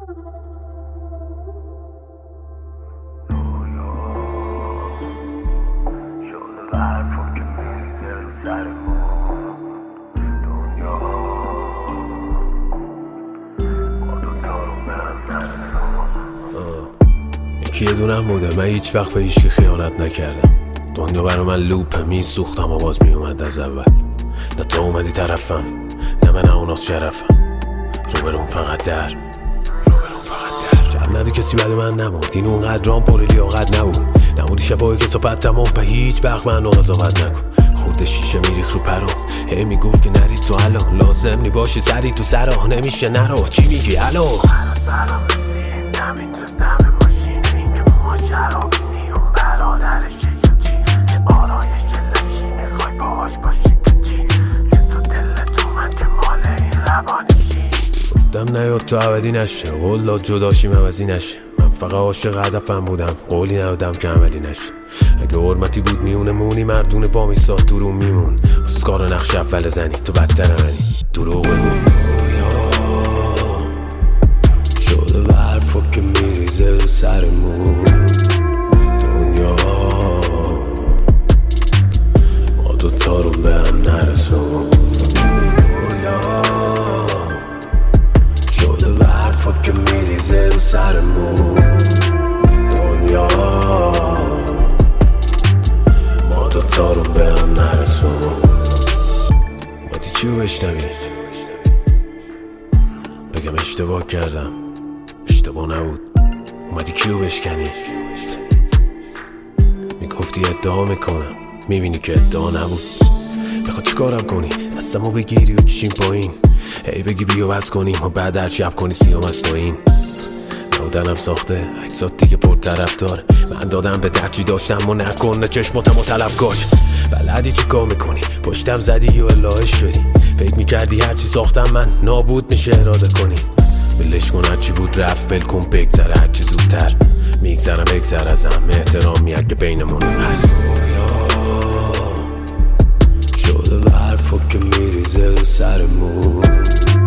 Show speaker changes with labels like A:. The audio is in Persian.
A: شده به حرفا که میریزه رو سر ما دنیا ما دوتا رو به هم نرسون. یکی یه دونم بوده، من هیچ وقت به هیچکی خیانت نکردم. دنیا برا من لوپه، میسوختم و باز میومد از اول. نه تو اومدی طرفم، نه من اوناس شرفم. روبرون فقط در جب ندی کسی بعد من نمود. این اونقدر رام پر لیاقت نبود. نمودی شبایی که صحبت تمام به هیچ وقت من قضاوت نکن. خورده شیشه میریخ رو پرام، هی میگفت که نرید تو الان، لازم نی باشی سری تو سرا، نمیشه نرو. چی میگی الو؟ سلام رسید دمین دوستم ماشین، این که ماجرا نیون برادرشه یا چی؟ چه آرایش لشی میخوای باهاش باشی که چی؟ که تو دلت اومد که مال این روانیشی. گفتم نیاد تو عبدی نشه، قول داد جداشیم عوضی نشه. من فقط عاشق هدفم بودم، قولی ندادم که عملی نشه. اگه حرمتی بود میونمونی، مردونه با میستاد تو رو میمون. اسکار نقش اول زنی تو بدتر منی، دروغ بگو. شده به حرفا که میریزه رو سرمون دنیا ما دوتا رو به هم نرسون. شده به حرفا که میریزه رو سرمون دنیا ما دوتا رو به هم نرسون. اومدی چی رو بشنوی؟ بگم اشتباه کردم، اشتباه نبود. اومدی کیو بشکنی؟ میگفتی ادعا میکنم، میبینی که ادعا نبود. میخواد چیکارم کنی؟ دستمو بگیری و کشیم پایین، هی بگی بیو بس کنیم و بعد هر شب کنی سیام از پایین. نودنم ساخته اجزات دیگه پر طرف داره. من دادم به درچی داشتم و نکنه چشماتم و طلب کاش. بلدی چی کار میکنی؟ پشتم زدی و الهه شدی. فکر میکردی هرچی ساختم من نابود میشه اراده کنی. بلش کن هرچی بود رفت، ول کن بگذره هرچی زودتر. میگذرم بگذر ازم، احترامیت که بینمون هست. شده به حرفا که میریزه رو سرمون